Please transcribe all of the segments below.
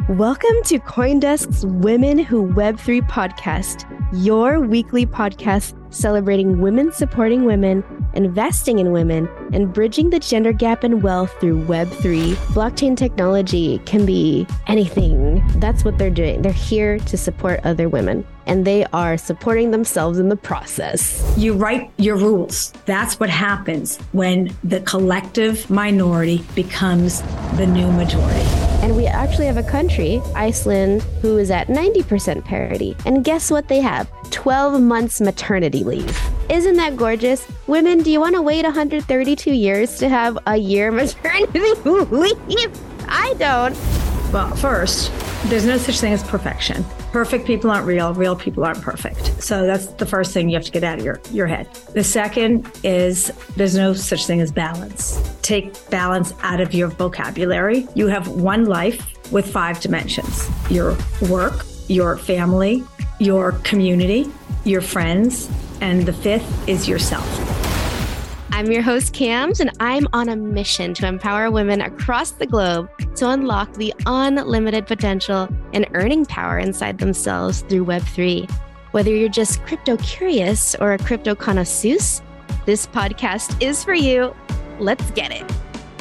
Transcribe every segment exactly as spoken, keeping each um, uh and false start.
Welcome to CoinDesk's Women Who Web three podcast, your weekly podcast celebrating women supporting women, investing in women, and bridging the gender gap in wealth through Web three. Blockchain technology can be anything. That's what they're doing. They're here to support other women, and they are supporting themselves in the process. You write your rules. That's what happens when the collective minority becomes the new majority. And we actually have a country, Iceland, who is at ninety percent parity. And guess what they have? twelve months maternity leave. Isn't that gorgeous? Women, do you want to wait one hundred thirty-two years to have a year maternity leave? I don't. Well, first, there's no such thing as perfection. Perfect people aren't real. Real people aren't perfect. So that's the first thing you have to get out of your, your head. The second is there's no such thing as balance. Take balance out of your vocabulary. You have one life with five dimensions: your work, your family, your community, your friends, and the fifth is yourself. I'm your host, Cams, and I'm on a mission to empower women across the globe to unlock the unlimited potential and earning power inside themselves through Web three. Whether you're just crypto curious or a crypto connoisseur, this podcast is for you. Let's get it.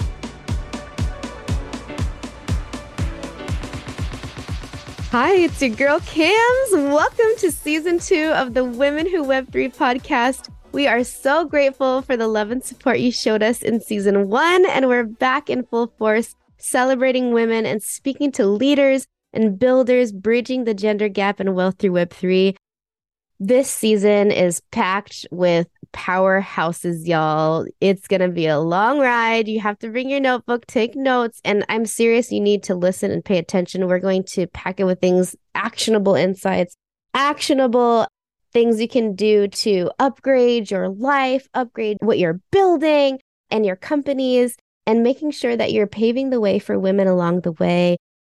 Hi, it's your girl, Cams. Welcome to season two of the Women Who Web three podcast. We are so grateful for the love and support you showed us in season one, and we're back in full force celebrating women and speaking to leaders and builders bridging the gender gap in wealth through Web three. This season is packed with powerhouses, y'all. It's going to be a long ride. You have to bring your notebook, take notes, and I'm serious, you need to listen and pay attention. We're going to pack it with things, actionable insights, actionable things you can do to upgrade your life, upgrade what you're building and your companies, and making sure that you're paving the way for women along the way.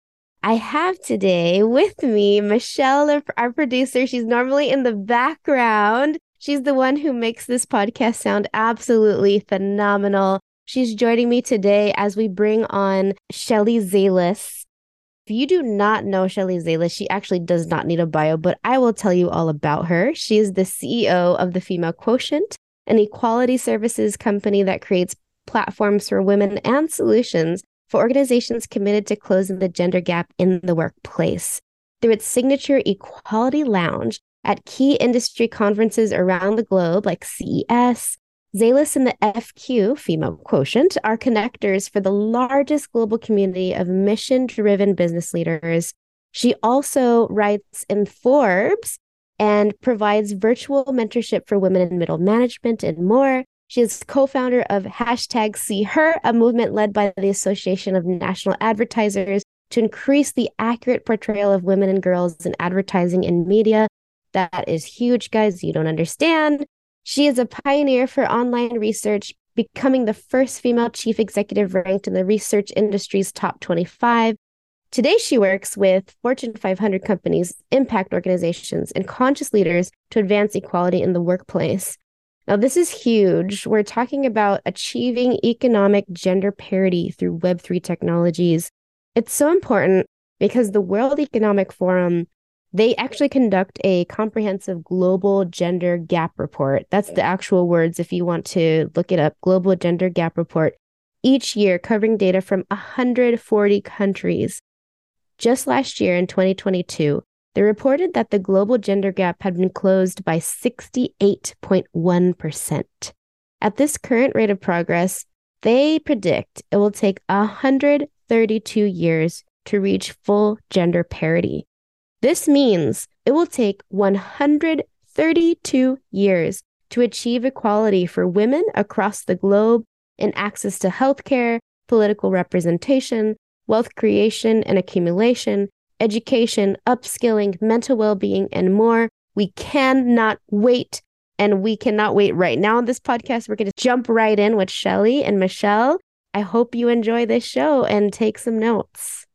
I have today with me Michelle, our producer. She's normally in the background. She's the one who makes this podcast sound absolutely phenomenal. She's joining me today as we bring on Shelly Zalis. If you do not know Shelly Zalis, she actually does not need a bio, but I will tell you all about her. She is the C E O of the Female Quotient, an equality services company that creates platforms for women and solutions for organizations committed to closing the gender gap in the workplace. Through its signature Equality Lounge at key industry conferences around the globe like C E S, Zalis and the F Q, Female Quotient, are connectors for the largest global community of mission-driven business leaders. She also writes in Forbes and provides virtual mentorship for women in middle management and more. She is co-founder of hashtag See Her, a movement led by the Association of National Advertisers to increase the accurate portrayal of women and girls in advertising and media. That is huge, guys. You don't understand. She is a pioneer for online research, becoming the first female chief executive ranked in the research industry's top twenty-five. Today, she works with Fortune five hundred companies, impact organizations, and conscious leaders to advance equality in the workplace. Now, this is huge. We're talking about achieving economic gender parity through Web three technologies. It's so important because the World Economic Forum, they actually conduct a comprehensive global gender gap report. That's the actual words if you want to look it up, Global Gender Gap Report, each year covering data from one hundred forty countries. Just last year in twenty twenty-two, they reported that the global gender gap had been closed by sixty-eight point one percent. At this current rate of progress, they predict it will take one hundred thirty-two years to reach full gender parity. This means it will take one hundred thirty-two years to achieve equality for women across the globe in access to healthcare, political representation, wealth creation and accumulation, education, upskilling, mental well-being, and more. We cannot wait, and we cannot wait right now on this podcast. We're going to jump right in with Shelly and Michelle. I hope you enjoy this show and take some notes.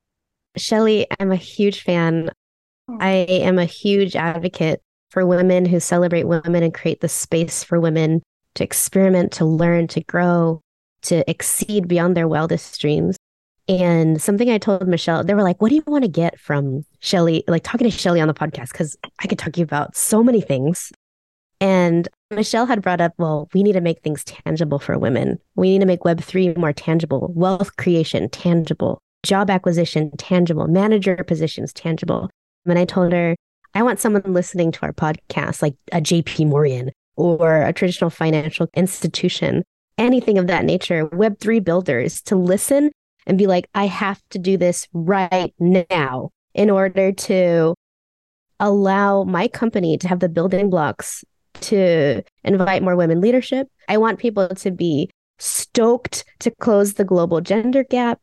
Shelly, I'm a huge fan. I am a huge advocate for women who celebrate women and create the space for women to experiment, to learn, to grow, to exceed beyond their wildest dreams. And something I told Michelle, they were like, what do you want to get from Shelly? Like talking to Shelly on the podcast, because I could talk to you about so many things. And Michelle had brought up, well, we need to make things tangible for women. We need to make Web three more tangible, wealth creation tangible, job acquisition tangible, manager positions tangible. And I told her, I want someone listening to our podcast, like a J P Morgan or a traditional financial institution, anything of that nature, Web three builders, to listen and be like, I have to do this right now in order to allow my company to have the building blocks to invite more women leadership. I want people to be stoked to close the global gender gap.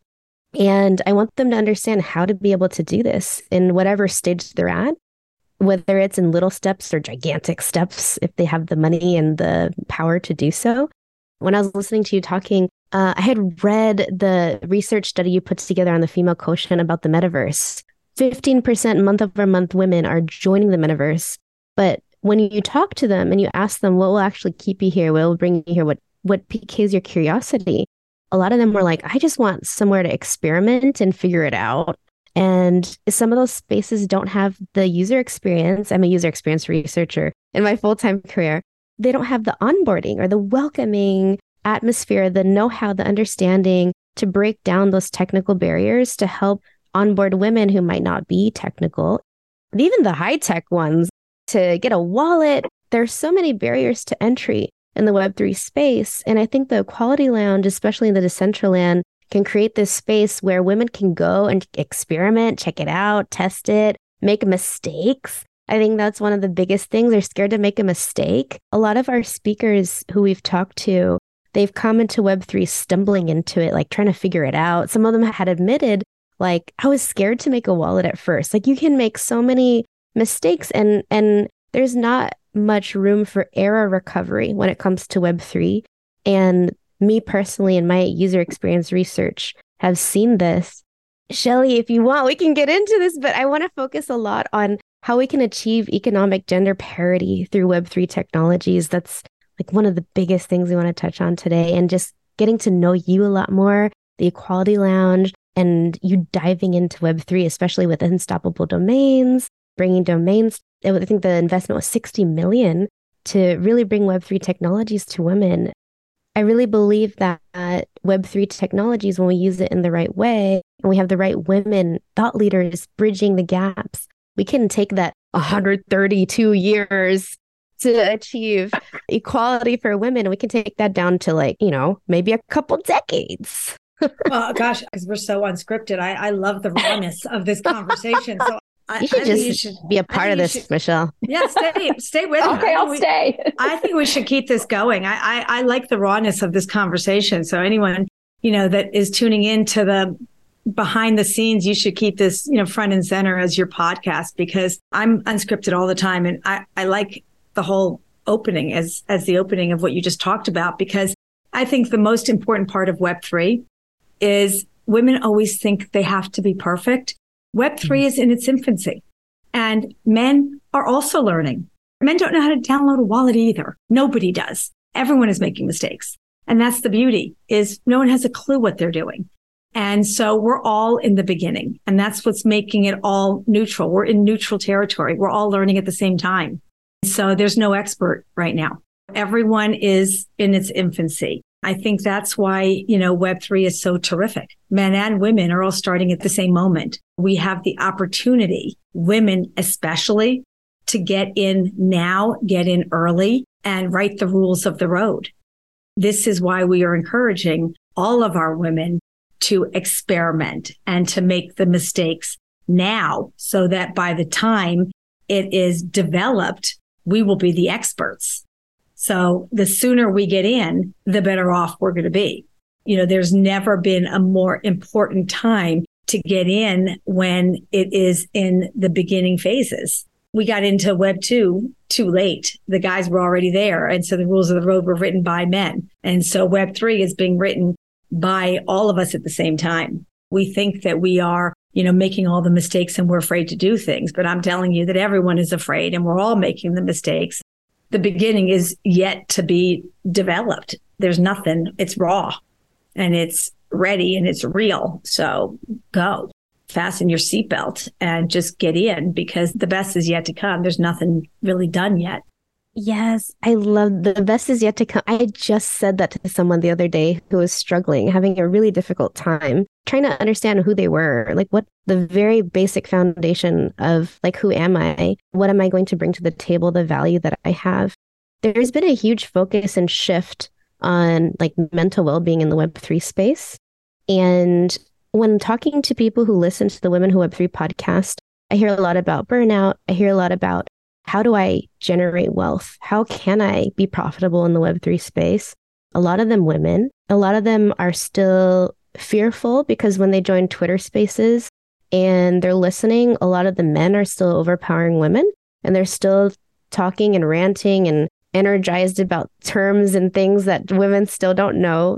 And I want them to understand how to be able to do this in whatever stage they're at, whether it's in little steps or gigantic steps, if they have the money and the power to do so. When I was listening to you talking, uh, I had read the research study you put together on the female quotient about the metaverse. fifteen percent month over month women are joining the metaverse. But when you talk to them and you ask them what will actually keep you here, what will bring you here, what, what piques your curiosity, a lot of them were like, I just want somewhere to experiment and figure it out. And some of those spaces don't have the user experience. I'm a user experience researcher in my full-time career. They don't have the onboarding or the welcoming atmosphere, the know-how, the understanding to break down those technical barriers to help onboard women who might not be technical, even the high-tech ones, to get a wallet. There's so many barriers to entry in the Web three space. And I think the Equality Lounge, especially in the Decentraland, can create this space where women can go and experiment, check it out, test it, make mistakes. I think that's one of the biggest things. They're scared to make a mistake. A lot of our speakers who we've talked to, they've come into Web three stumbling into it, like trying to figure it out. Some of them had admitted, like, I was scared to make a wallet at first. Like, you can make so many mistakes, and and there's not much room for error recovery when it comes to Web three. And me personally, in my user experience research, have seen this. Shelly, if you want, we can get into this, but I want to focus a lot on how we can achieve economic gender parity through Web three technologies. That's like one of the biggest things we want to touch on today, and just getting to know you a lot more, the Equality Lounge, and you diving into Web three, especially with Unstoppable Domains, bringing domains. I think the investment was sixty million to really bring Web three technologies to women. I really believe that Web three technologies, when we use it in the right way, and we have the right women thought leaders bridging the gaps, we can take that one hundred thirty-two years to achieve equality for women. And we can take that down to, like, you know, maybe a couple decades. Well, gosh, because we're so unscripted. I, I love the rawness of this conversation. So I, you should I just you should, be a part of this, should, Michelle. Yeah, stay stay with me. Okay, I'll we, stay. I think we should keep this going. I, I I like the rawness of this conversation. So anyone, you know, that is tuning into the behind the scenes, you should keep this, you know, front and center as your podcast, because I'm unscripted all the time. And I, I like the whole opening as, as the opening of what you just talked about, because I think the most important part of Web three is women always think they have to be perfect. Web three mm-hmm. is in its infancy, and men are also learning. Men don't know how to download a wallet either. Nobody does. Everyone is making mistakes. And that's the beauty, is no one has a clue what they're doing. And so we're all in the beginning, and that's what's making it all neutral. We're in neutral territory. We're all learning at the same time. So there's no expert right now. Everyone is in its infancy. I think that's why, you know, Web three is so terrific. Men and women are all starting at the same moment. We have the opportunity, women especially, to get in now, get in early, and write the rules of the road. This is why we are encouraging all of our women to experiment and to make the mistakes now, so that by the time it is developed, we will be the experts. So the sooner we get in, the better off we're going to be. You know, there's never been a more important time to get in when it is in the beginning phases. We got into Web two too late. The guys were already there. And so the rules of the road were written by men. And so Web three is being written by all of us at the same time. We think that we are, you know, making all the mistakes and we're afraid to do things. But I'm telling you that everyone is afraid and we're all making the mistakes. The beginning is yet to be developed. There's nothing. It's raw. And it's ready and it's real. So go. Fasten your seatbelt and just get in, because the best is yet to come. There's nothing really done yet. Yes, I love the best is yet to come. I just said that to someone the other day who was struggling, having a really difficult time, trying to understand who they were, like what the very basic foundation of like, who am I? What am I going to bring to the table? The value that I have. There's been a huge focus and shift on like mental well-being in the Web three space. And when talking to people who listen to the Women Who Web three podcast, I hear a lot about burnout. I hear a lot about how do I generate wealth? How can I be profitable in the Web three space? A lot of them women. A lot of them are still fearful because when they join Twitter spaces and they're listening, a lot of the men are still overpowering women, and they're still talking and ranting and energized about terms and things that women still don't know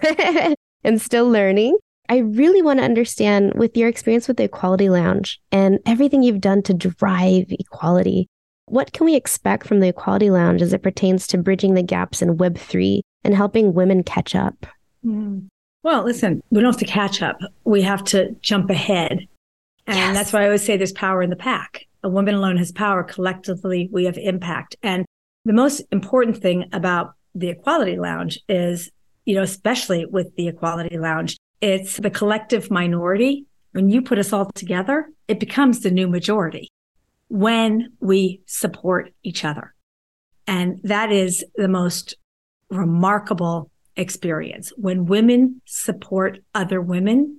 and still learning. I really want to understand, with your experience with the Equality Lounge and everything you've done to drive equality, what can we expect from the Equality Lounge as it pertains to bridging the gaps in Web three and helping women catch up? Mm. Well, listen, we don't have to catch up. We have to jump ahead. And yes. That's why I always say there's power in the pack. A woman alone has power. Collectively, we have impact. And the most important thing about the Equality Lounge is, you know, especially with the Equality Lounge, it's the collective minority. When you put us all together, it becomes the new majority when we support each other. And that is the most remarkable experience. When women support other women,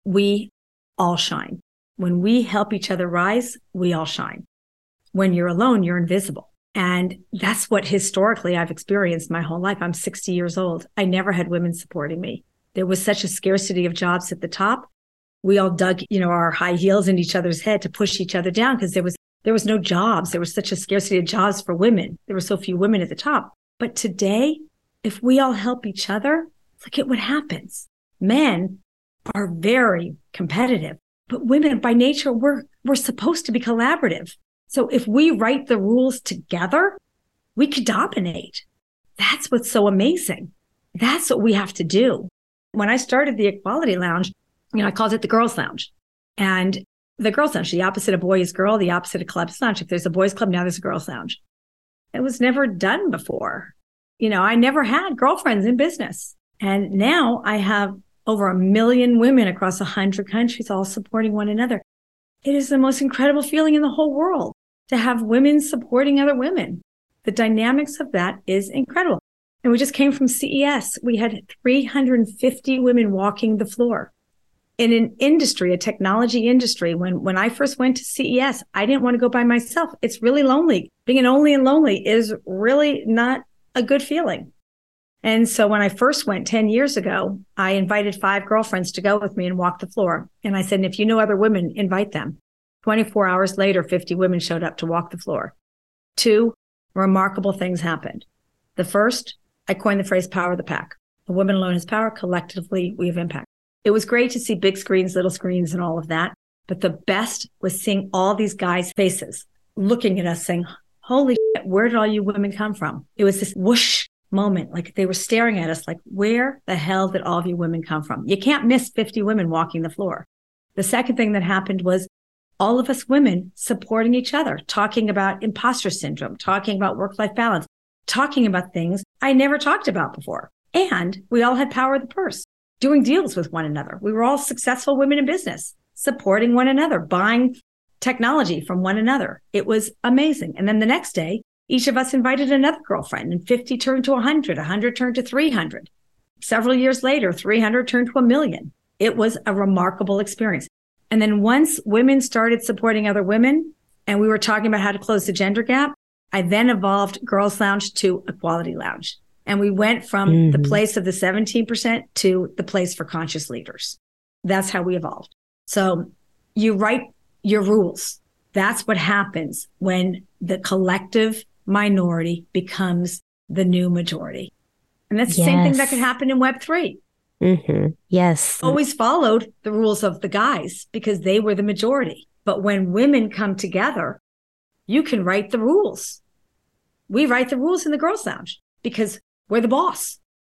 we all shine. When we help each other rise, we all shine. When you're alone, you're invisible. And that's what historically I've experienced my whole life. I'm sixty years old. I never had women supporting me. There was such a scarcity of jobs at the top. We all dug, you know, our high heels in each other's head to push each other down because there was there was no jobs. There was such a scarcity of jobs for women. There were so few women at the top. But today, if we all help each other, look at what happens. Men are very competitive, but women by nature, we're we're supposed to be collaborative. So if we write the rules together, we could dominate. That's what's so amazing. That's what we have to do. When I started the Equality Lounge, you know, I called it the Girls Lounge. And the Girls Lounge, the opposite of boy is girl, the opposite of club's lounge. If there's a boys club, now there's a girls lounge. It was never done before. You know, I never had girlfriends in business. And now I have over a million women across a hundred countries all supporting one another. It is the most incredible feeling in the whole world to have women supporting other women. The dynamics of that is incredible. And we just came from C E S. We had three hundred fifty women walking the floor. In an industry, a technology industry, when, when I first went to C E S, I didn't want to go by myself. It's really lonely. Being an only and lonely is really not a good feeling. And so when I first went ten years ago, I invited five girlfriends to go with me and walk the floor. And I said, and if you know other women, invite them. twenty-four hours later, fifty women showed up to walk the floor. Two remarkable things happened. The first, I coined the phrase power of the pack. A woman alone has power. Collectively, we have impact. It was great to see big screens, little screens, and all of that. But the best was seeing all these guys' faces looking at us saying, holy shit, where did all you women come from? It was this whoosh moment. Like they were staring at us like, where the hell did all of you women come from? You can't miss fifty women walking the floor. The second thing that happened was all of us women supporting each other, talking about imposter syndrome, talking about work-life balance, talking about things I never talked about before. And we all had power of the purse, doing deals with one another. We were all successful women in business, supporting one another, buying technology from one another. It was amazing. And then the next day, each of us invited another girlfriend, and fifty turned to one hundred, one hundred turned to three hundred. Several years later, three hundred turned to a million. It was a remarkable experience. And then once women started supporting other women, and we were talking about how to close the gender gap, I then evolved Girls Lounge to Equality Lounge. And we went from mm-hmm. the place of the seventeen percent to the place for conscious leaders. That's how we evolved. So you write your rules. That's what happens when the collective minority becomes the new majority. And that's the yes. same thing that could happen in Web three. Mm-hmm. Yes. Always followed the rules of the guys because they were the majority. But when women come together, you can write the rules. We write the rules in the Girls Lounge because we're the boss.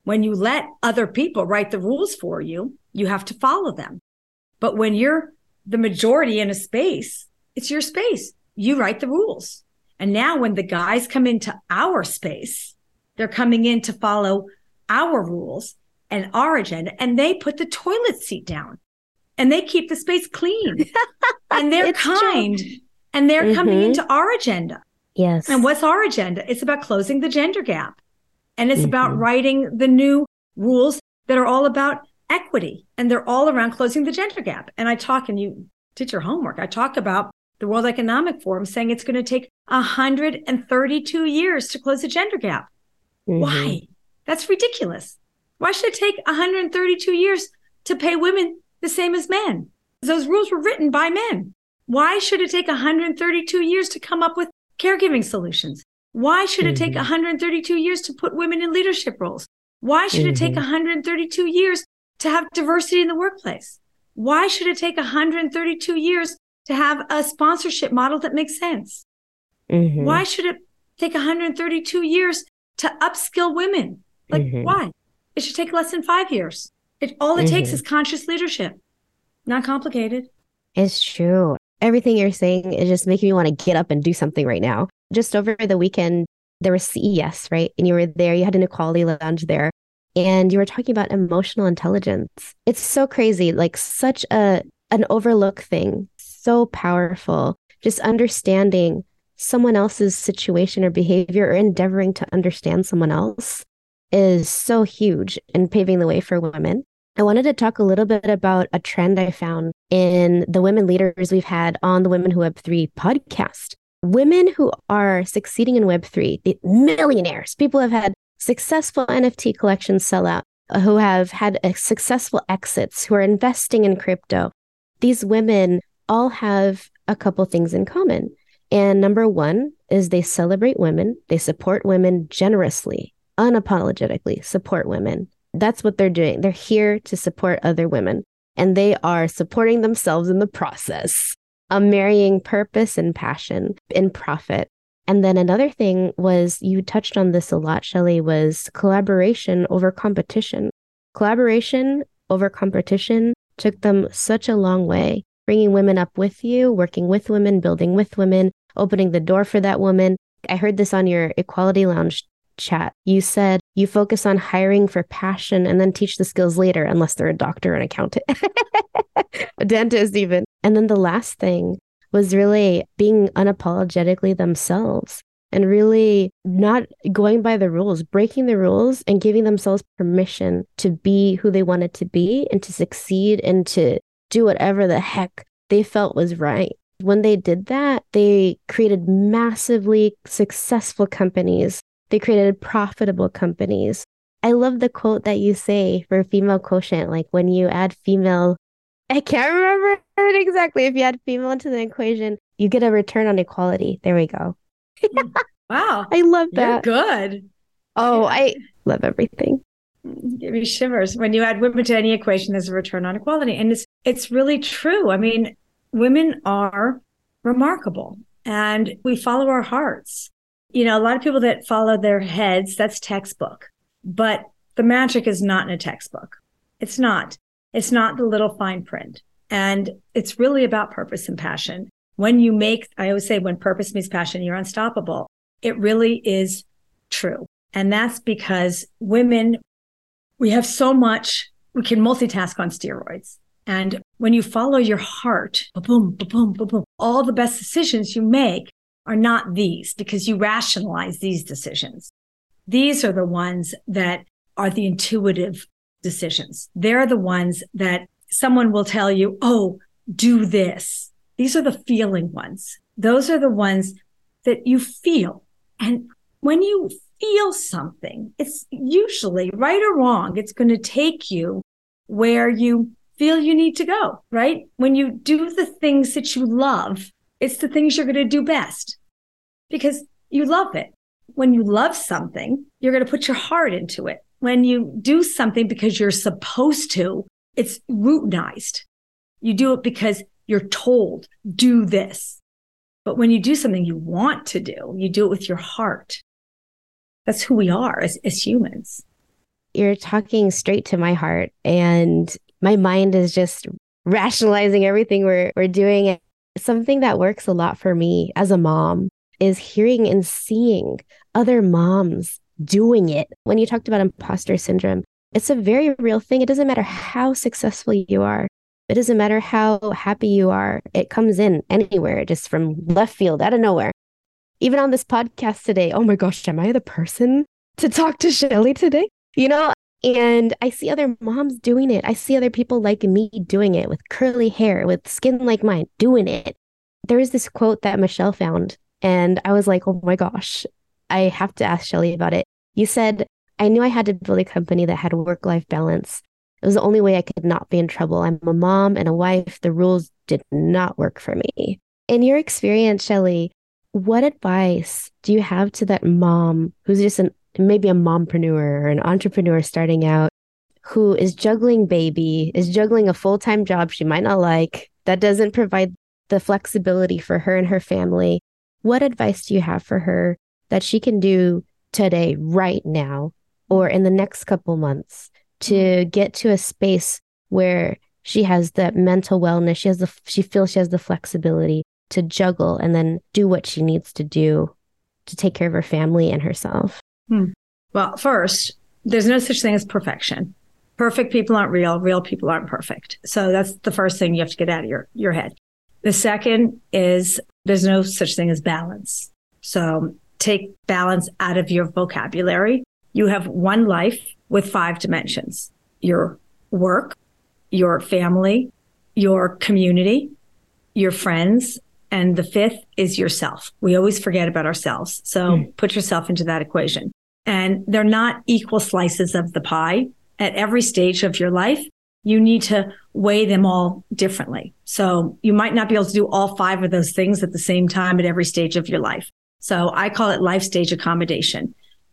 When you let other people write the rules for you, you have to follow them. But when you're the majority in a space, it's your space. You write the rules. And now when the guys come into our space, they're coming in to follow our rules and our agenda, and they put the toilet seat down and they keep the space clean and they're kind true. And they're mm-hmm. coming into our agenda. Yes. And what's our agenda? It's about closing the gender gap. And it's mm-hmm. about writing the new rules that are all about equity. And they're all around closing the gender gap. And I talk, and you did your homework, I talk about the World Economic Forum saying it's going to take one hundred thirty-two years to close the gender gap. Mm-hmm. Why? That's ridiculous. Why should it take one hundred thirty-two years to pay women the same as men? Those rules were written by men. Why should it take one hundred thirty-two years to come up with caregiving solutions? Why should it take one hundred thirty-two years to put women in leadership roles? Why should mm-hmm. it take one hundred thirty-two years to have diversity in the workplace? Why should it take one hundred thirty-two years to have a sponsorship model that makes sense? Mm-hmm. Why should it take one hundred thirty-two years to upskill women? Like, mm-hmm. why? It should take less than five years. It, all it mm-hmm. takes is conscious leadership. Not complicated. It's true. Everything you're saying is just making me want to get up and do something right now. Just over the weekend, there was C E S, right? And you were there, you had an equality lounge there, and you were talking about emotional intelligence. It's so crazy, like such a an overlooked thing, so powerful. Just understanding someone else's situation or behavior or endeavoring to understand someone else is so huge in paving the way for women. I wanted to talk a little bit about a trend I found in the women leaders we've had on the Women Who Web three podcast. Women who are succeeding in Web three, the millionaires, people who have had successful N F T collections sell out, who have had a successful exits, who are investing in crypto. These women all have a couple things in common. And number one is they celebrate women. They support women generously, unapologetically support women. That's what they're doing. They're here to support other women, and they are supporting themselves in the process of marrying purpose and passion and profit. And then another thing was, you touched on this a lot, Shelly, was collaboration over competition. Collaboration over competition took them such a long way, bringing women up with you, working with women, building with women, opening the door for that woman. I heard this on your Equality Lounge chat. You said you focus on hiring for passion and then teach the skills later, unless they're a doctor, an accountant, a dentist even. And then the last thing was really being unapologetically themselves and really not going by the rules, breaking the rules and giving themselves permission to be who they wanted to be and to succeed and to do whatever the heck they felt was right. When they did that, they created massively successful companies. They created profitable companies. I love the quote that you say for female quotient, like when you add female, I can't remember it exactly. If you add female into the equation, you get a return on equality. There we go. Wow. I love that. You're good. Oh, I love everything. Give me shivers. When you add women to any equation, there's a return on equality. And it's it's really true. I mean, women are remarkable and we follow our hearts. You know, a lot of people that follow their heads, that's textbook. But the magic is not in a textbook. It's not. It's not the little fine print. And it's really about purpose and passion. When you make, I always say, when purpose meets passion, you're unstoppable. It really is true. And that's because women, we have so much, we can multitask on steroids. And when you follow your heart, boom, boom, boom, boom, all the best decisions you make are not these, because you rationalize these decisions. These are the ones that are the intuitive decisions. They're the ones that someone will tell you, oh, do this. These are the feeling ones. Those are the ones that you feel. And when you feel something, it's usually, right or wrong, it's going to take you where you feel you need to go, right? When you do the things that you love, it's the things you're going to do best because you love it. When you love something, you're going to put your heart into it. When you do something because you're supposed to, it's routinized. You do it because you're told, do this. But when you do something you want to do, you do it with your heart. That's who we are as, as humans. you're talking straight to my heart, and my mind is just rationalizing everything we're we're doing. And something that works a lot for me as a mom is hearing and seeing other moms doing it. When you talked about imposter syndrome, it's a very real thing. It doesn't matter how successful you are. It doesn't matter how happy you are. It comes in anywhere, just from left field, out of nowhere. Even on this podcast today, oh my gosh, am I the person to talk to Shelly today? You know, and I see other moms doing it. I see other people like me doing it, with curly hair, with skin like mine, doing it. There was this quote that Michelle found, and I was like, oh my gosh, I have to ask Shelly about it. You said, I knew I had to build a company that had work-life balance. It was the only way I could not be in trouble. I'm a mom and a wife. The rules did not work for me. In your experience, Shelly, what advice do you have to that mom who's just an maybe a mompreneur or an entrepreneur starting out, who is juggling baby, is juggling a full-time job she might not like, that doesn't provide the flexibility for her and her family? What advice do you have for her that she can do today, right now, or in the next couple months, to get to a space where she has that mental wellness, she has the, she feels she has the flexibility to juggle and then do what she needs to do to take care of her family and herself? Hmm. Well, first, there's no such thing as perfection. Perfect people aren't real. Real people aren't perfect. So that's the first thing you have to get out of your, your head. The second is there's no such thing as balance. So take balance out of your vocabulary. You have one life with five dimensions: your work, your family, your community, your friends, and the fifth is yourself. We always forget about ourselves. So mm. put yourself into that equation. And they're not equal slices of the pie. At every stage of your life, you need to weigh them all differently. So you might not be able to do all five of those things at the same time at every stage of your life. So I call it life stage accommodation.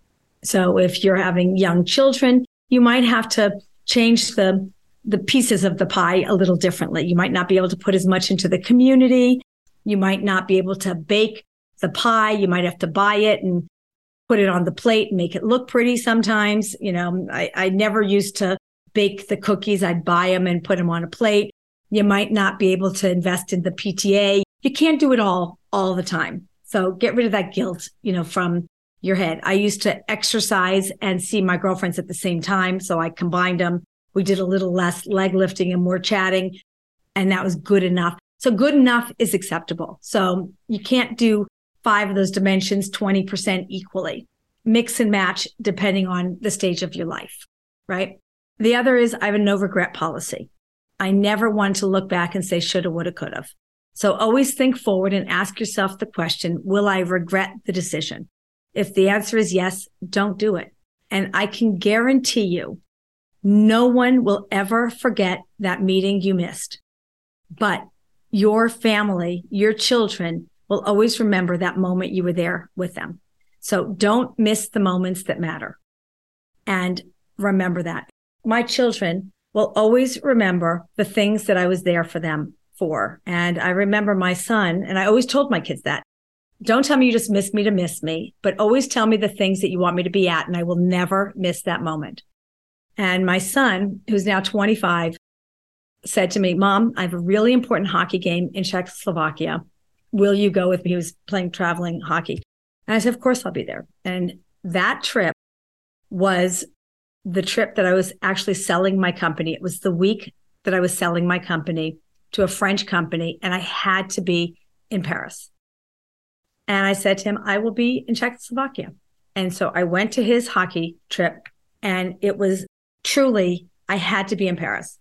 So if you're having young children, you might have to change the, the pieces of the pie a little differently. You might not be able to put as much into the community. You might not be able to bake the pie. You might have to buy it and put it on the plate and make it look pretty sometimes. You know, I, I never used to bake the cookies. I'd buy them and put them on a plate. You might not be able to invest in the P T A. You can't do it all, all the time. So get rid of that guilt, you know, from your head. I used to exercise and see my girlfriends at the same time. So I combined them. We did a little less leg lifting and more chatting, and that was good enough. So good enough is acceptable. So you can't do five of those dimensions twenty percent equally. Mix and match depending on the stage of your life, right? The other is I have a no regret policy. I never want to look back and say shoulda, woulda, coulda. So always think forward and ask yourself the question, will I regret the decision? If the answer is yes, don't do it. And I can guarantee you, no one will ever forget that meeting you missed. But your family, your children will always remember that moment you were there with them. So don't miss the moments that matter. And remember that. My children will always remember the things that I was there for them for. And I remember my son, and I always told my kids that, don't tell me you just miss me to miss me, but always tell me the things that you want me to be at, and I will never miss that moment. And my son, who's now twenty-five, said to me, Mom, I have a really important hockey game in Czechoslovakia. Will you go with me? He was playing traveling hockey. And I said, of course I'll be there. And that trip was the trip that I was actually selling my company. It was the week that I was selling my company to a French company, and I had to be in Paris. And I said to him, I will be in Czechoslovakia. And so I went to his hockey trip, and it was truly, I had to be in Paris.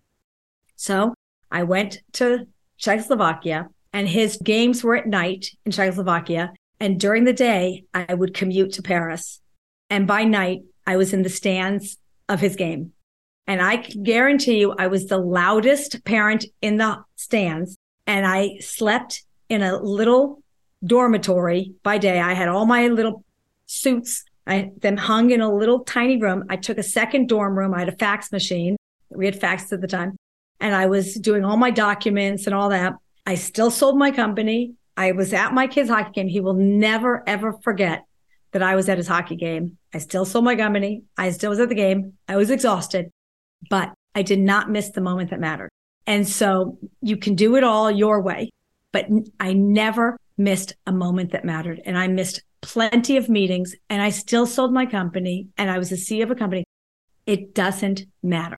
So I went to Czechoslovakia, and his games were at night in Czechoslovakia. And during the day, I would commute to Paris. And by night, I was in the stands of his game. And I can guarantee you, I was the loudest parent in the stands. And I slept in a little dormitory by day. I had all my little suits. I had them hung in a little tiny room. I took a second dorm room. I had a fax machine. We had faxes at the time. And I was doing all my documents and all that. I still sold my company. I was at my kid's hockey game. He will never, ever forget that I was at his hockey game. I still sold my company. I still was at the game. I was exhausted, but I did not miss the moment that mattered. And so you can do it all your way, but I never missed a moment that mattered. And I missed plenty of meetings, and I still sold my company, and I was the C E O of a company. It doesn't matter.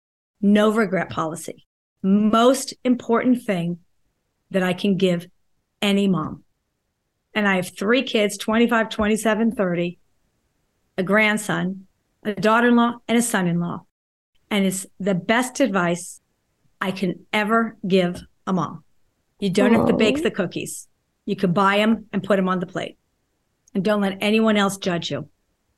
No regret policy. Most important thing that I can give any mom. And I have three kids, twenty-five, twenty-seven, thirty, a grandson, a daughter-in-law, and a son-in-law. And it's the best advice I can ever give a mom. You don't Aww. have to bake the cookies. You can buy them and put them on the plate. And don't let anyone else judge you.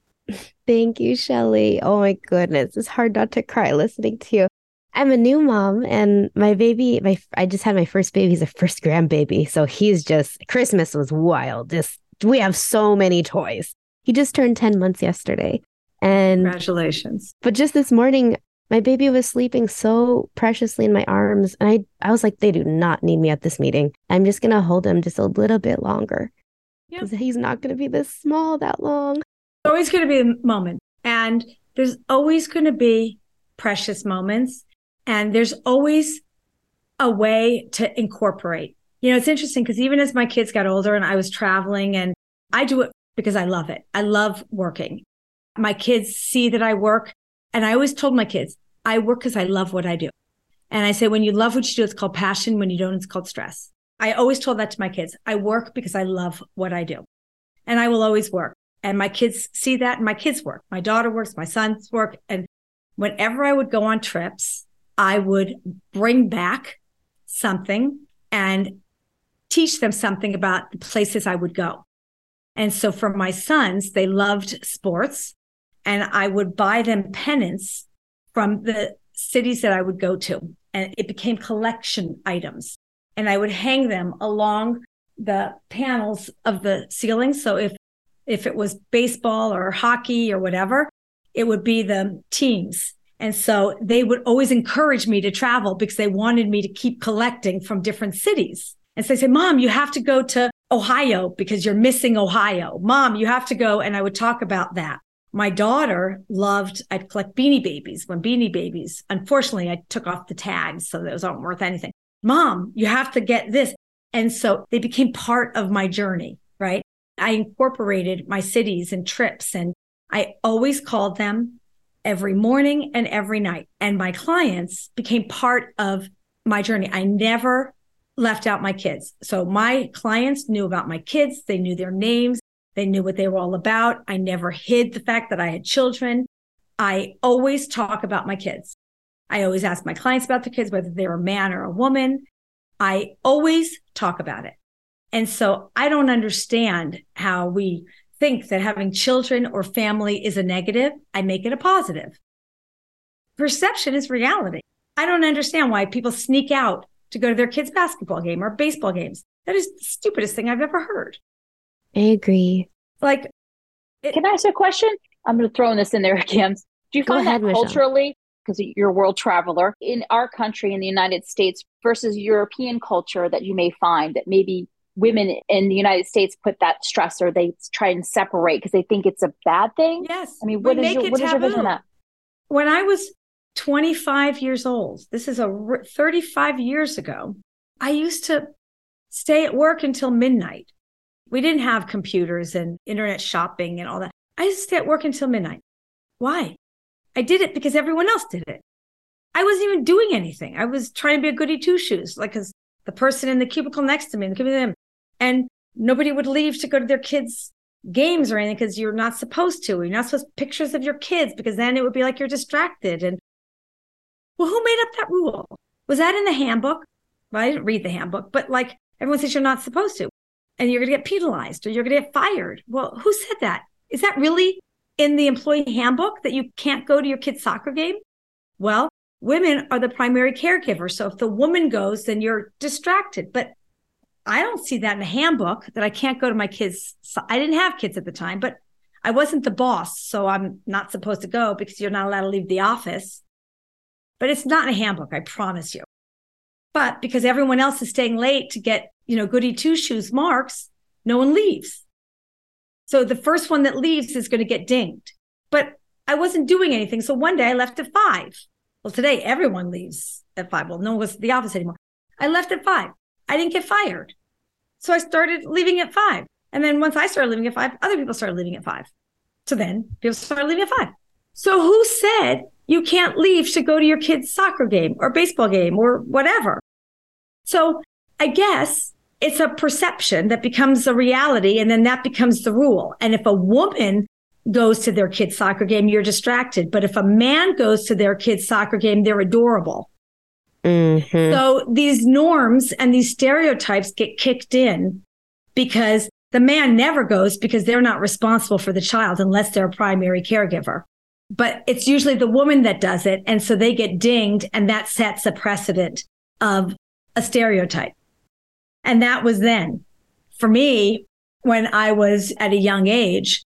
Thank you, Shelly. Oh my goodness. It's hard not to cry listening to you. I'm a new mom, and my baby, my I just had my first baby. He's a first grandbaby. So he's just, Christmas was wild. Just, we have so many toys. He just turned ten months yesterday. And congratulations. But just this morning, my baby was sleeping so preciously in my arms. And I, I was like, they do not need me at this meeting. I'm just going to hold him just a little bit longer. Because yep. he's not going to be this small that long. There's always going to be a moment. And there's always going to be precious moments. And there's always a way to incorporate. You know, it's interesting because even as my kids got older and I was traveling, and I do it because I love it. I love working. My kids see that I work. And I always told my kids, I work because I love what I do. And I say, when you love what you do, it's called passion. When you don't, it's called stress. I always told that to my kids. I work because I love what I do. And I will always work. And my kids see that, and my kids work. My daughter works, my sons work. And whenever I would go on trips, I would bring back something and teach them something about the places I would go. And so for my sons, they loved sports, and I would buy them pennants from the cities that I would go to. And it became collection items. And I would hang them along the panels of the ceiling. So if if it was baseball or hockey or whatever, it would be the teams. And so they would always encourage me to travel because they wanted me to keep collecting from different cities. And so they said, Mom, you have to go to Ohio because you're missing Ohio. Mom, you have to go. And I would talk about that. My daughter loved, I'd collect Beanie Babies. When Beanie Babies, unfortunately, I took off the tags, so those aren't worth anything. Mom, you have to get this. And so they became part of my journey, right? I incorporated my cities and trips, and I always called them every morning and every night. And my clients became part of my journey. I never left out my kids. So my clients knew about my kids. They knew their names. They knew what they were all about. I never hid the fact that I had children. I always talk about my kids. I always ask my clients about the kids, whether they're a man or a woman. I always talk about it. And so I don't understand how we think that having children or family is a negative. I make it a positive. Perception is reality. I don't understand why people sneak out to go to their kids' basketball game or baseball games. That is the stupidest thing I've ever heard. I agree. Like, it, can I ask a question? I'm going to throw this in there, Kim. Do you find ahead, that culturally, because you're a world traveler, in our country, in the United States versus European culture, that you may find that maybe women in the United States put that stress, or they try and separate because they think it's a bad thing? Yes. I mean, what, is your, what is your vision on that? When I was twenty-five years old, this is a thirty-five years ago, I used to stay at work until midnight. We didn't have computers and internet shopping and all that. I used to stay at work until midnight. Why? I did it because everyone else did it. I wasn't even doing anything. I was trying to be a goody two-shoes, like as the person in the cubicle next to me, and, them. and nobody would leave to go to their kids' games or anything because you're not supposed to. You're not supposed to pictures of your kids because then it would be like you're distracted. And well, who made up that rule? Was that in the handbook? Well, I didn't read the handbook, but like everyone says you're not supposed to. And you're going to get penalized or you're going to get fired. Well, who said that? Is that really in the employee handbook that you can't go to your kid's soccer game? Well, women are the primary caregivers. So if the woman goes, then you're distracted. But I don't see that in the handbook that I can't go to my kids. I didn't have kids at the time, but I wasn't the boss. So I'm not supposed to go because you're not allowed to leave the office. But it's not in a handbook, I promise you. But because everyone else is staying late to get, you know, goody two-shoes marks, no one leaves. So the first one that leaves is going to get dinged. But I wasn't doing anything. So one day I left at five. Well, today everyone leaves at five. Well, no one was the office anymore. I left at five. I didn't get fired. So I started leaving at five. And then once I started leaving at five, other people started leaving at five. So then people started leaving at five. So who said you can't leave to go to your kid's soccer game or baseball game or whatever? So I guess it's a perception that becomes a reality, and then that becomes the rule. And if a woman goes to their kid's soccer game, you're distracted. But if a man goes to their kid's soccer game, they're adorable. Mm-hmm. So these norms and these stereotypes get kicked in because the man never goes because they're not responsible for the child unless they're a primary caregiver. But it's usually the woman that does it. And so they get dinged, and that sets a precedent of a stereotype. And that was then. For me, when I was at a young age,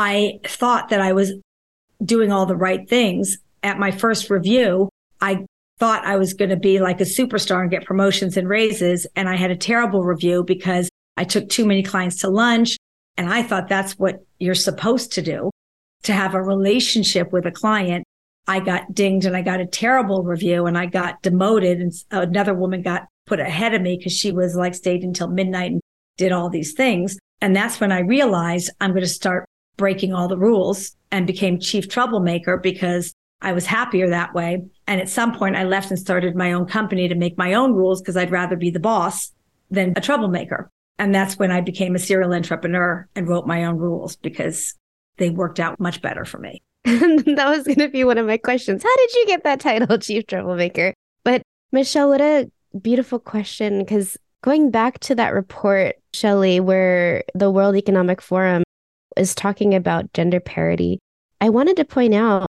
I thought that I was doing all the right things. At my first review, I thought I was going to be like a superstar and get promotions and raises. And I had a terrible review because I took too many clients to lunch. And I thought that's what you're supposed to do, to have a relationship with a client. I got dinged and I got a terrible review and I got demoted. And another woman got put ahead of me because she was like stayed until midnight and did all these things. And that's when I realized I'm going to start breaking all the rules and became chief troublemaker because I was happier that way. And at some point I left and started my own company to make my own rules because I'd rather be the boss than a troublemaker. And that's when I became a serial entrepreneur and wrote my own rules because they worked out much better for me. That was going to be one of my questions. How did you get that title, chief troublemaker? But Michelle, what a beautiful question, because going back to that report, Shelley, where the World Economic Forum is talking about gender parity, I wanted to point out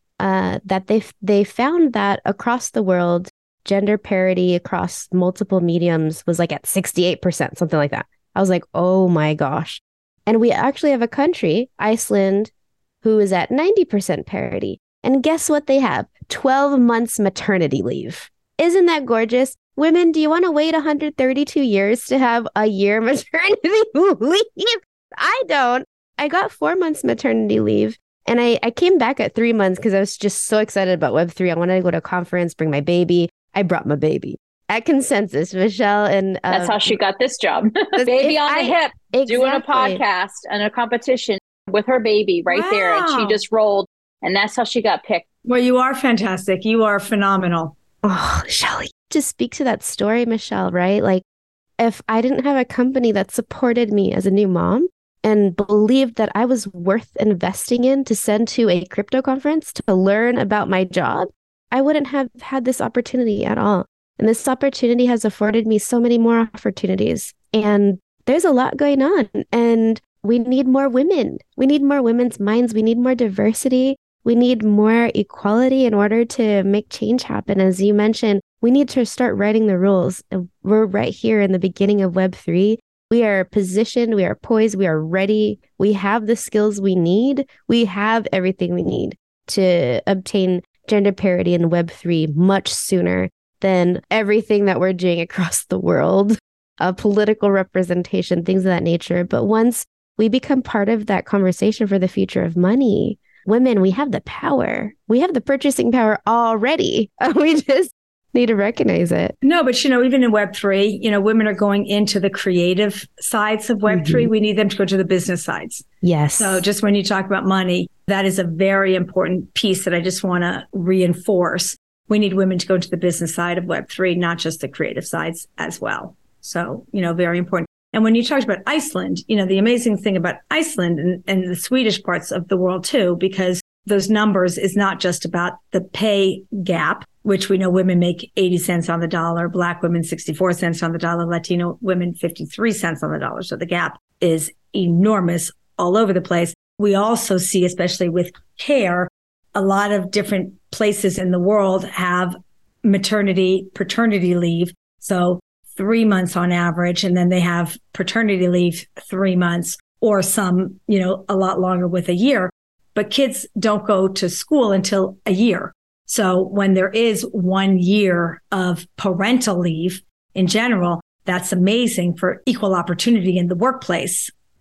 uh, that they they found that across the world, gender parity across multiple mediums was like at sixty-eight percent, something like that. I was like, oh my gosh. And we actually have a country, Iceland, who is at ninety percent parity. And guess what they have? twelve months maternity leave. Isn't that gorgeous? Women, do you want to wait one hundred thirty-two years to have a year maternity leave? I don't. I got four months maternity leave, and I, I came back at three months because I was just so excited about Web three. I wanted to go to a conference, bring my baby. I brought my baby. At Consensus, Michelle. and um, That's how she got this job. Baby on the I, hip, exactly. Doing a podcast and a competition with her baby right wow. there. And she just rolled, and that's how she got picked. Well, you are fantastic. You are phenomenal. Oh, Shelley, just speak to that story, Michelle, right? Like, if I didn't have a company that supported me as a new mom and believed that I was worth investing in to send to a crypto conference to learn about my job, I wouldn't have had this opportunity at all. And this opportunity has afforded me so many more opportunities. And there's a lot going on. And we need more women. We need more women's minds. We need more diversity. We need more equality in order to make change happen. As you mentioned, we need to start writing the rules. We're right here in the beginning of Web three. We are positioned, we are poised, we are ready. We have the skills we need. We have everything we need to obtain gender parity in Web three much sooner than everything that we're doing across the world, uh, political representation, things of that nature. But once we become part of that conversation for the future of money, women, we have the power. We have the purchasing power already. We just need to recognize it. No, but you know, even in Web three, you know, women are going into the creative sides of Web three. Mm-hmm. We need them to go to the business sides. Yes. So just when you talk about money, that is a very important piece that I just want to reinforce. We need women to go to the business side of Web three, not just the creative sides as well. So, you know, very important. And when you talked about Iceland, you know, the amazing thing about Iceland and, and the Swedish parts of the world too, because those numbers is not just about the pay gap, which we know women make eighty cents on the dollar, Black women sixty-four cents on the dollar, Latino women fifty-three cents on the dollar. So the gap is enormous all over the place. We also see, especially with care, a lot of different places in the world have maternity, paternity leave. So three months on average, and then they have paternity leave three months or some, you know, a lot longer with a year. But kids don't go to school until a year. So when there is one year of parental leave in general, that's amazing for equal opportunity in the workplace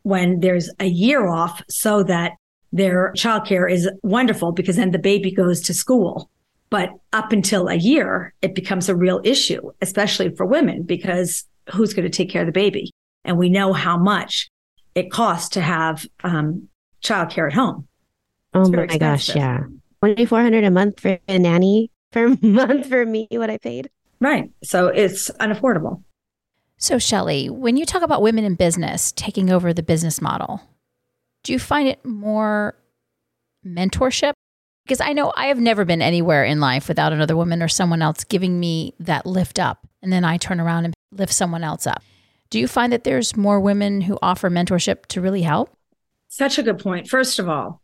when there's a year off so that their childcare is wonderful because then the baby goes to school. But up until a year, it becomes a real issue, especially for women, because who's going to take care of the baby? And we know how much it costs to have um, childcare at home. Oh my gosh, yeah. twenty-four hundred dollars a month for a nanny per month for me, what I paid. Right. So it's unaffordable. So Shelley, when you talk about women in business taking over the business model, do you find it more mentorship? Because I know I have never been anywhere in life without another woman or someone else giving me that lift up. And then I turn around and lift someone else up. Do you find that there's more women who offer mentorship to really help? Such a good point. First of all,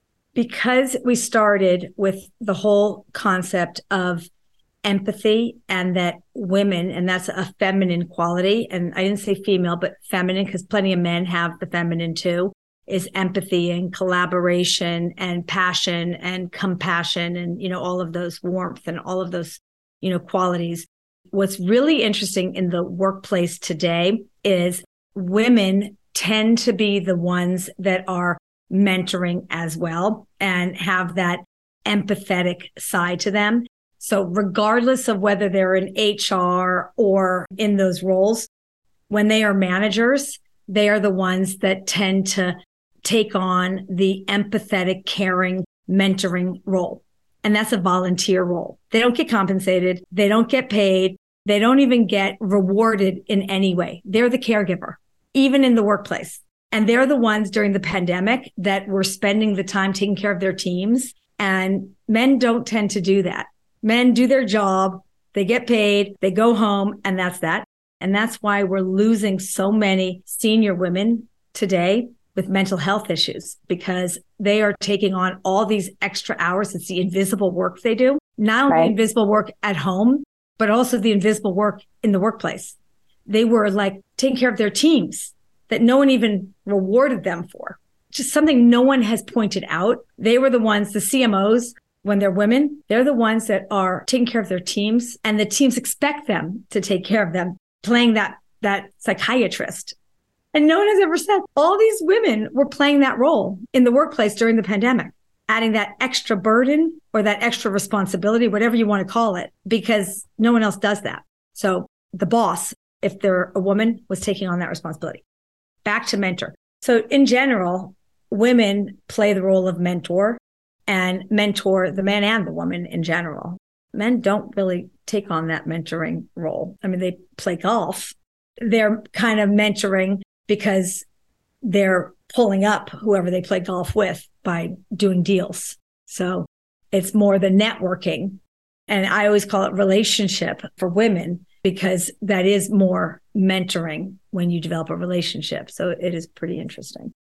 because we started with the whole concept of empathy and that women, and that's a feminine quality. And I didn't say female, but feminine, because plenty of men have the feminine too, is empathy and collaboration and passion and compassion and, you know, all of those warmth and all of those, you know, qualities. What's really interesting in the workplace today is women tend to be the ones that are mentoring as well and have that empathetic side to them. So regardless of whether they're in H R or in those roles, when they are managers, they are the ones that tend to take on the empathetic, caring, mentoring role. And that's a volunteer role. They don't get compensated. They don't get paid. They don't even get rewarded in any way. They're the caregiver, even in the workplace. And they're the ones during the pandemic that were spending the time taking care of their teams. And men don't tend to do that. Men do their job, they get paid, they go home, and that's that. And that's why we're losing so many senior women today with mental health issues, because they are taking on all these extra hours. It's the invisible work they do, not only right. the invisible work at home, but also the invisible work in the workplace. They were like taking care of their teams that no one even rewarded them for. Just something no one has pointed out. They were the ones, the C M Os, when they're women, they're the ones that are taking care of their teams, and the teams expect them to take care of them, playing that, that psychiatrist. And no one has ever said all these women were playing that role in the workplace during the pandemic, adding that extra burden or that extra responsibility, whatever you want to call it, because no one else does that. So the boss, if they're a woman, was taking on that responsibility. Back to mentor. So in general, women play the role of mentor and mentor the man and the woman in general. Men don't really take on that mentoring role. I mean, they play golf. They're kind of mentoring because they're pulling up whoever they play golf with by doing deals. So it's more the networking. And I always call it relationship for women, because that is more mentoring when you develop a relationship. So it is pretty interesting.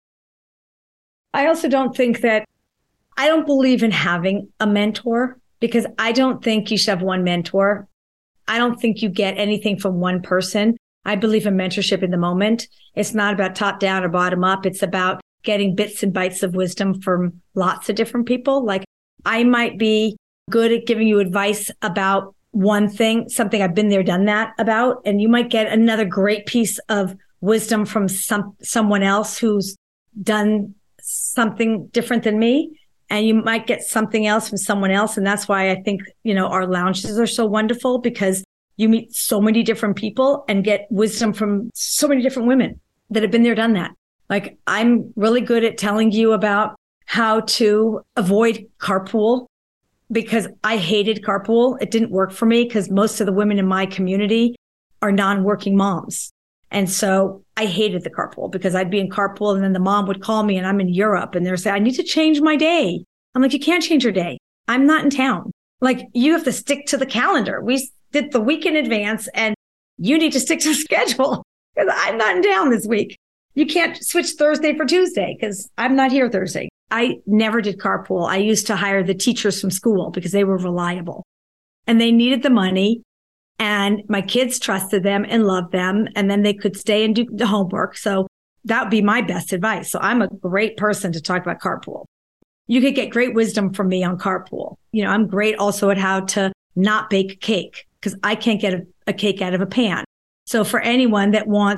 I also don't think that, I don't believe in having a mentor, because I don't think you should have one mentor. I don't think you get anything from one person. I believe in mentorship in the moment. It's not about top down or bottom up. It's about getting bits and bites of wisdom from lots of different people. Like, I might be good at giving you advice about one thing, something I've been there, done that about, and you might get another great piece of wisdom from some someone else who's done something different than me. And you might get something else from someone else. And that's why I think, you know, our lounges are so wonderful, because you meet so many different people and get wisdom from so many different women that have been there, done that. Like, I'm really good at telling you about how to avoid carpool, because I hated carpool. It didn't work for me because most of the women in my community are non-working moms. And so I hated the carpool, because I'd be in carpool and then the mom would call me and I'm in Europe and they're saying, I need to change my day. I'm like, you can't change your day. I'm not in town. Like, you have to stick to the calendar. We did the week in advance and you need to stick to the schedule, because I'm not in town this week. You can't switch Thursday for Tuesday because I'm not here Thursday. I never did carpool. I used to hire the teachers from school because they were reliable and they needed the money. And my kids trusted them and loved them. And then they could stay and do the homework. So that would be my best advice. So I'm a great person to talk about carpool. You could get great wisdom from me on carpool. You know, I'm great also at how to not bake a cake, because I can't get a, a cake out of a pan. So for anyone that wants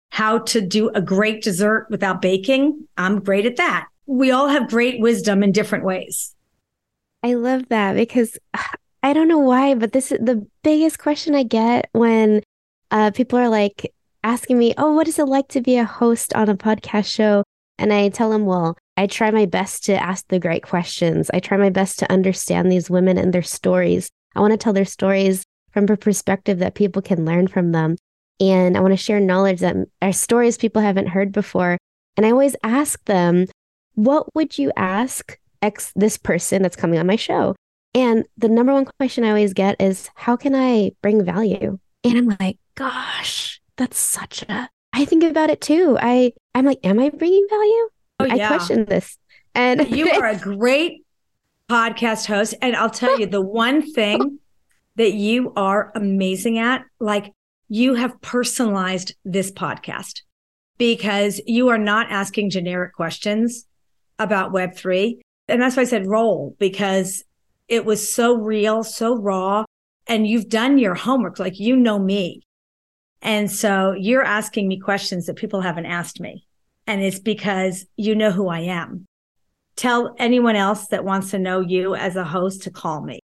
how to do a great dessert without baking. I'm great at that. We all have great wisdom in different ways. I love that because I don't know why, but this is the biggest question I get when uh, people are like asking me, oh, what is it like to be a host on a podcast show? And I tell them, well, I try my best to ask the great questions. I try my best to understand these women and their stories. I want to tell their stories from a perspective that people can learn from them. And I want to share knowledge that are stories people haven't heard before. And I always ask them, what would you ask X, this person that's coming on my show? And the number one question I always get is, how can I bring value? And I'm like, gosh, that's such a, I think about it too. I, I'm like, am I bringing value? Oh, yeah. I question this. And you are a great podcast host. And I'll tell you, the one thing that you are amazing at, like you have personalized this podcast because you are not asking generic questions about Web three. And that's why I said roll, because it was so real, so raw, and you've done your homework. Like, you know me. And so you're asking me questions that people haven't asked me. And it's because you know who I am. Tell anyone else that wants to know you as a host to call me.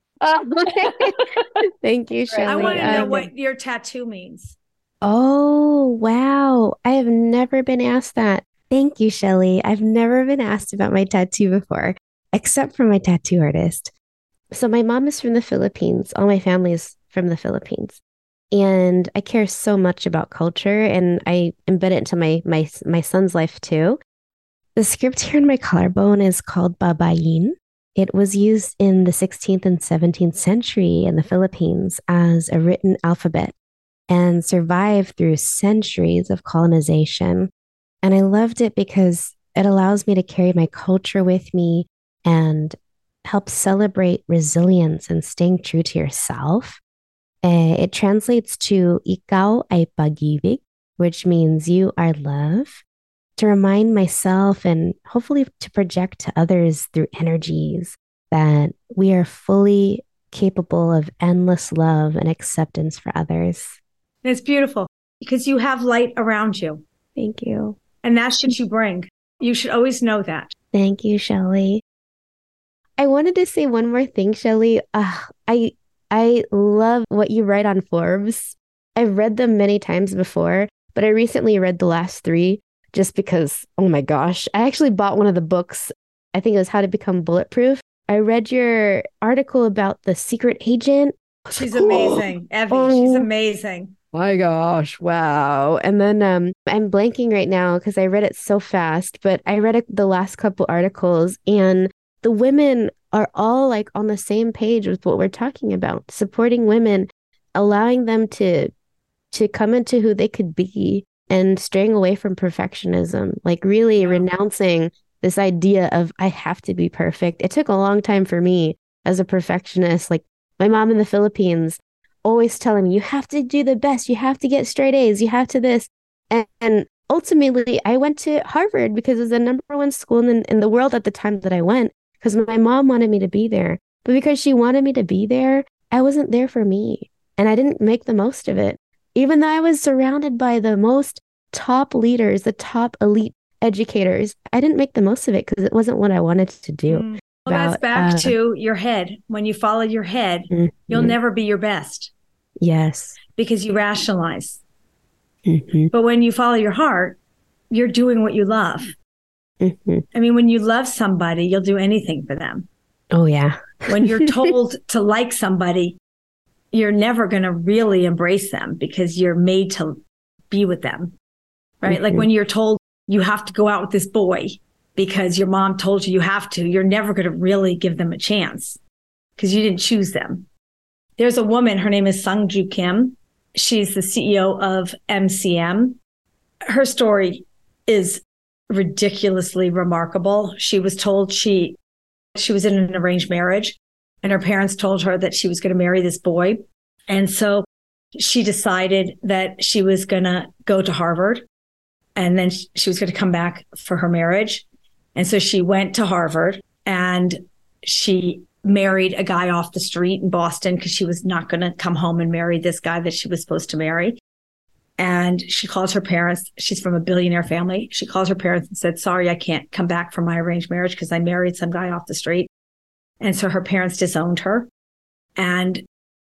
Thank you, Shelley. I want to know um, what your tattoo means. Oh, wow. I have never been asked that. Thank you, Shelley. I've never been asked about my tattoo before, except for my tattoo artist. So my mom is from the Philippines. All my family is from the Philippines. And I care so much about culture, and I embed it into my my my son's life too. The script here in my collarbone is called Babayin. It was used in the sixteenth and seventeenth century in the Philippines as a written alphabet and survived through centuries of colonization. And I loved it because it allows me to carry my culture with me and help celebrate resilience and staying true to yourself. Uh, it translates to Ikaw ay pag-ibig, which means you are love, to remind myself and hopefully to project to others through energies that we are fully capable of endless love and acceptance for others. It's beautiful because you have light around you. Thank you. And that's what you bring. You should always know that. Thank you, Shelley. I wanted to say one more thing, Shelley. Uh, I I love what you write on Forbes. I've read them many times before, but I recently read the last three just because, oh my gosh, I actually bought one of the books. I think it was How to Become Bulletproof. I read your article about the secret agent. She's like, amazing. Oh, Evie, oh, she's amazing. My gosh, wow. And then um, I'm blanking right now because I read it so fast, but I read it, the last couple articles, and the women are all like on the same page with what we're talking about, supporting women, allowing them to to come into who they could be and straying away from perfectionism, like really yeah. renouncing this idea of I have to be perfect. It took a long time for me as a perfectionist. Like my mom in the Philippines always telling me, you have to do the best. You have to get straight A's. You have to this. And, and ultimately, I went to Harvard because it was the number one school in the, in the world at the time that I went, because my mom wanted me to be there. But because she wanted me to be there, I wasn't there for me. And I didn't make the most of it. Even though I was surrounded by the most top leaders, the top elite educators, I didn't make the most of it because it wasn't what I wanted to do. Mm. Well, about, that's back uh, to your head. When you follow your head, mm-hmm. you'll never be your best. Yes. Because you rationalize. Mm-hmm. But when you follow your heart, you're doing what you love. Mm-hmm. I mean, when you love somebody, you'll do anything for them. Oh, yeah. When you're told to like somebody, you're never going to really embrace them because you're made to be with them, right? Mm-hmm. Like when you're told you have to go out with this boy because your mom told you you have to, you're never going to really give them a chance because you didn't choose them. There's a woman, her name is Sungju Kim. She's the C E O of M C M. Her story is ridiculously remarkable. She was told she she was in an arranged marriage, and her parents told her that she was going to marry this boy. And so she decided that she was going to go to Harvard, and then she was going to come back for her marriage. And so she went to Harvard, and she married a guy off the street in Boston because she was not going to come home and marry this guy that she was supposed to marry. And she calls her parents. She's from a billionaire family. She calls her parents and said, sorry, I can't come back from my arranged marriage because I married some guy off the street. And so her parents disowned her. And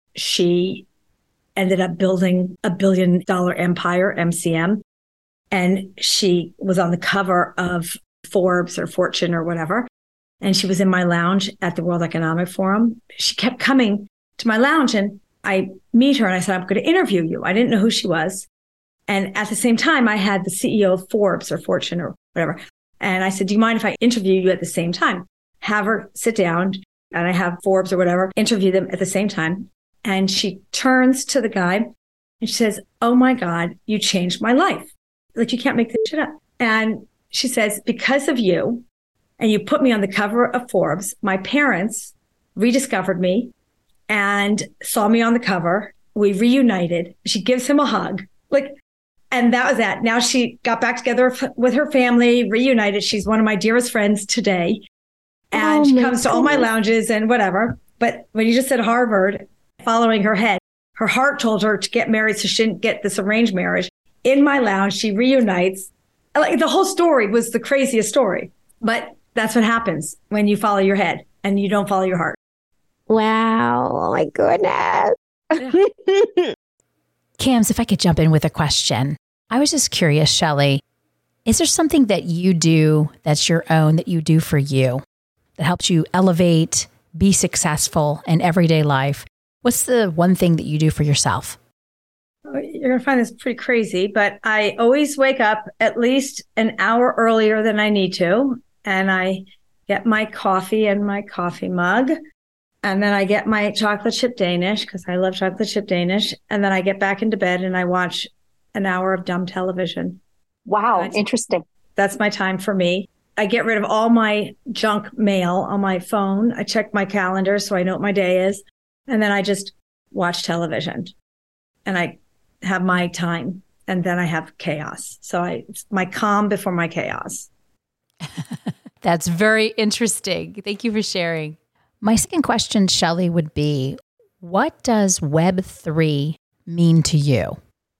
she ended up building a billion dollar empire, M C M. And she was on the cover of Forbes or Fortune or whatever. And she was in my lounge at the World Economic Forum. She kept coming to my lounge and I meet her and I said, I'm going to interview you. I didn't know who she was. And at the same time, I had the C E O of Forbes or Fortune or whatever. And I said, do you mind if I interview you at the same time? Have her sit down and I have Forbes or whatever, interview them at the same time. And she turns to the guy and she says, oh my God, you changed my life. Like, you can't make this shit up. And she says, because of you, and you put me on the cover of Forbes, my parents rediscovered me and saw me on the cover. We reunited. She gives him a hug. Like, and that was that. Now she got back together with her family, reunited. She's one of my dearest friends today. And oh she comes goodness. to all my lounges and whatever. But when you just said Harvard, following her head, her heart told her to get married so she didn't get this arranged marriage. In my lounge, she reunites. Like, the whole story was the craziest story. But that's what happens when you follow your head and you don't follow your heart. Wow. Oh my goodness. Yeah. Cams, if I could jump in with a question. I was just curious, Shelly, is there something that you do that's your own, that you do for you, that helps you elevate, be successful in everyday life? What's the one thing that you do for yourself? You're going to find this pretty crazy, but I always wake up at least an hour earlier than I need to. And I get my coffee in my coffee mug. And then I get my chocolate chip Danish because I love chocolate chip Danish. And then I get back into bed and I watch an hour of dumb television. Wow. Interesting. That's my time for me. I get rid of all my junk mail on my phone. I check my calendar so I know what my day is. And then I just watch television and I have my time. And then I have chaos. So I, it's my calm before my chaos. That's very interesting. Thank you for sharing. My second question, Shelly, would be, what does Web three mean to you?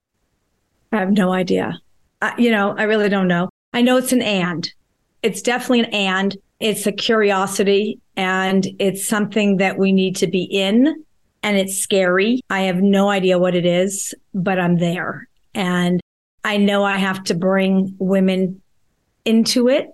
I have no idea. I, you know, I really don't know. I know it's an and. It's definitely an and. It's a curiosity and it's something that we need to be in, and it's scary. I have no idea what it is, but I'm there. And I know I have to bring women into it,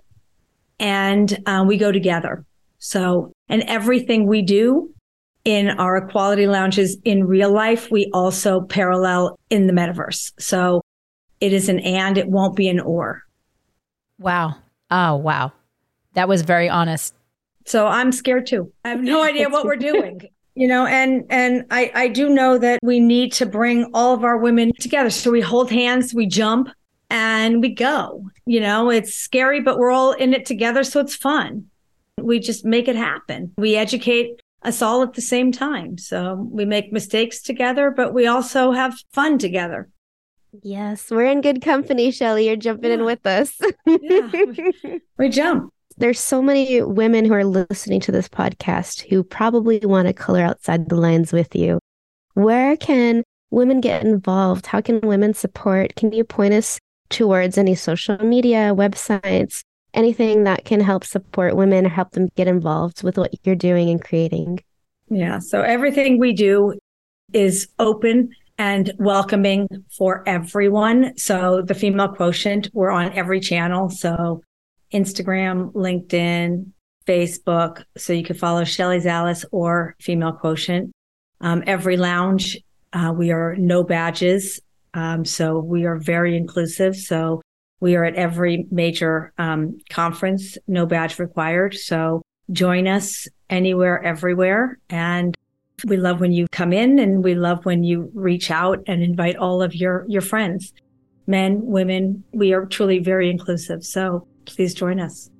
and uh, we go together. So, and everything we do in our equality lounges in real life, we also parallel in the metaverse. So it is an and, it won't be an or. Wow. Oh, wow. That was very honest. So I'm scared too. I have no idea what we're doing, you know, and, and I, I do know that we need to bring all of our women together. So we hold hands, we jump and we go, you know, it's scary, but we're all in it together. So it's fun. We just make it happen. We educate us all at the same time. So we make mistakes together, but we also have fun together. Yes, we're in good company, Shelly. You're jumping yeah. in with us. Yeah, we, we jump. There's so many women who are listening to this podcast who probably want to color outside the lines with you. Where can women get involved? How can women support? Can you point us towards any social media, websites, anything that can help support women or help them get involved with what you're doing and creating? Yeah, so everything we do is open and welcoming for everyone. So the Female Quotient, we're on every channel. So Instagram, LinkedIn, Facebook. So you can follow Shelly Zalas or Female Quotient. Um, every lounge, uh, we are no badges. Um, so we are very inclusive. So we are at every major um, conference, no badge required. So join us anywhere, everywhere. And we love when you come in, and we love when you reach out and invite all of your, your friends, men, women. We are truly very inclusive. So please join us.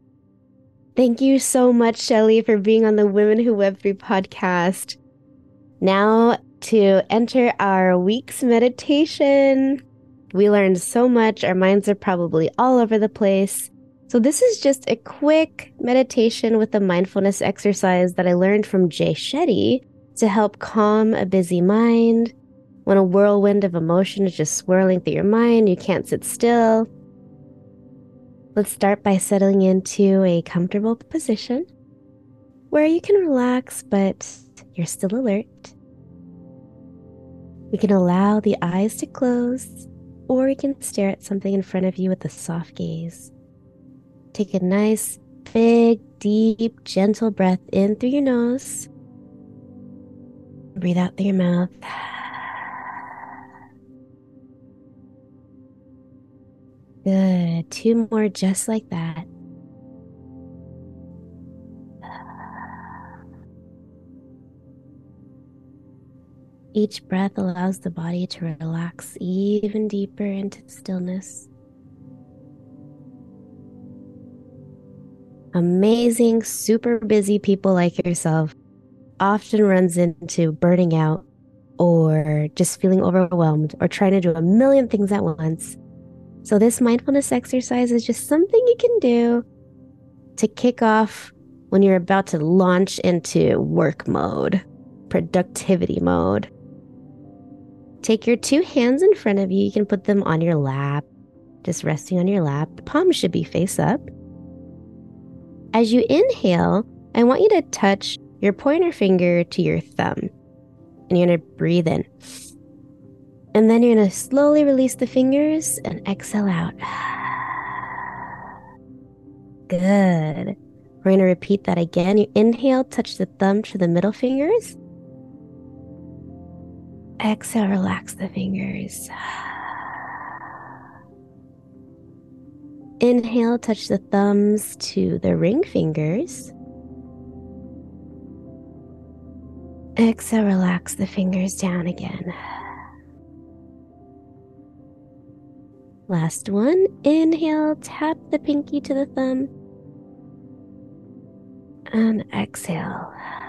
Thank you so much, Shelly, for being on the Women Who Web three podcast. Now to enter our week's meditation. We learned so much. Our minds are probably all over the place. So this is just a quick meditation with a mindfulness exercise that I learned from Jay Shetty to help calm a busy mind. When a whirlwind of emotion is just swirling through your mind, you can't sit still. Let's start by settling into a comfortable position where you can relax, but you're still alert. We can allow the eyes to close, or you can stare at something in front of you with a soft gaze. Take a nice, big, deep, gentle breath in through your nose. Breathe out through your mouth. Good. Two more just like that. Each breath allows the body to relax even deeper into stillness. Amazing, super busy people like yourself often runs into burning out or just feeling overwhelmed or trying to do a million things at once. So this mindfulness exercise is just something you can do to kick off when you're about to launch into work mode, productivity mode. Take your two hands in front of you. You can put them on your lap, just resting on your lap. The palms should be face up. As you inhale, I want you to touch your pointer finger to your thumb. And you're going to breathe in. And then you're going to slowly release the fingers and exhale out. Good. We're going to repeat that again. You inhale, touch the thumb to the middle fingers. Exhale, relax the fingers. Inhale, touch the thumbs to the ring fingers. Exhale, relax the fingers down again. Last one. Inhale, tap the pinky to the thumb. And exhale.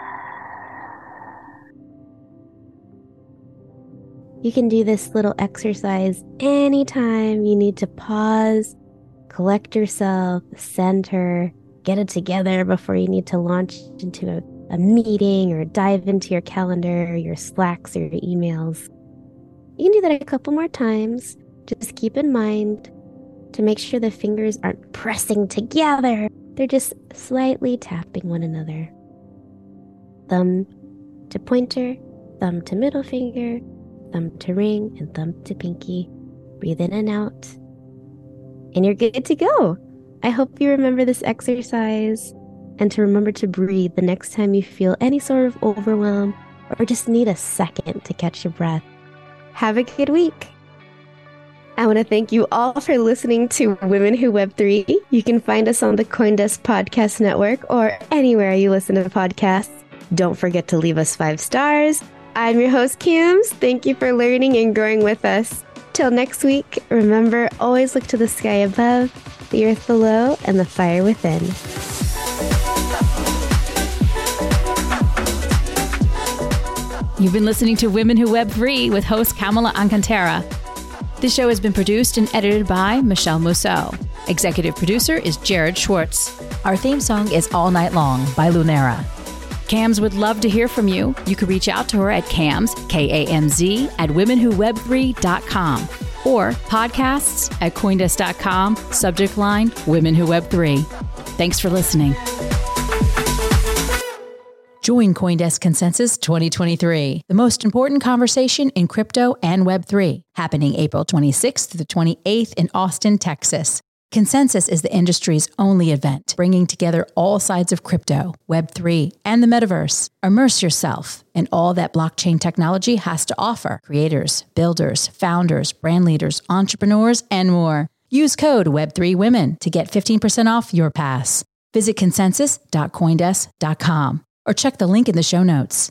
You can do this little exercise anytime you need to pause, collect yourself, center, get it together before you need to launch into a, a meeting or dive into your calendar, or your Slacks or your emails. You can do that a couple more times. Just keep in mind to make sure the fingers aren't pressing together. They're just slightly tapping one another. Thumb to pointer, thumb to middle finger, thumb to ring, and thumb to pinky. Breathe in and out. And you're good to go. I hope you remember this exercise and to remember to breathe the next time you feel any sort of overwhelm or just need a second to catch your breath. Have a good week. I want to thank you all for listening to Women Who Web three. You can find us on the CoinDesk Podcast Network or anywhere you listen to podcasts. Don't forget to leave us five stars. I'm your host, Cams. Thank you for learning and growing with us. Till next week, remember, always look to the sky above, the earth below, and the fire within. You've been listening to Women Who Web three with host Kamala Alcantara. This show has been produced and edited by Michelle Mousseau. Executive producer is Jared Schwartz. Our theme song is All Night Long by Lunera. Cams would love to hear from you. You can reach out to her at Cams, K A M Z, at women who web three dot com or podcasts at coindesk dot com, subject line Women Who Web three. Thanks for listening. Join CoinDesk Consensus twenty twenty-three, the most important conversation in crypto and Web three, happening April twenty-sixth to the twenty-eighth in Austin, Texas. Consensus is the industry's only event, bringing together all sides of crypto, Web three, and the metaverse. Immerse yourself in all that blockchain technology has to offer. Creators, builders, founders, brand leaders, entrepreneurs, and more. Use code web three women to get fifteen percent off your pass. Visit consensus dot coindesk dot com or check the link in the show notes.